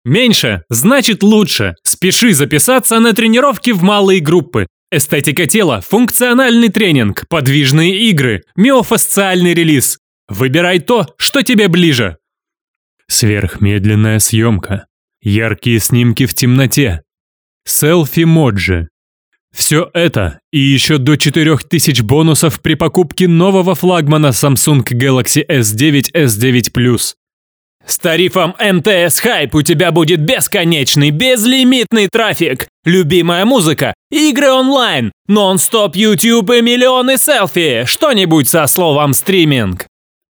Меньше значит лучше. Спеши записаться на тренировки в малые группы. Эстетика тела, функциональный тренинг, подвижные игры, миофасциальный релиз. Выбирай то, что тебе ближе. Сверхмедленная съемка. Яркие снимки в темноте. Селфи-моджи. Все это и еще до 4000 бонусов при покупке нового флагмана Samsung Galaxy S9, S9 Plus. С тарифом МТС Hype у тебя будет бесконечный, безлимитный трафик, любимая музыка, игры онлайн, нон-стоп YouTube и миллионы селфи, что-нибудь со словом стриминг.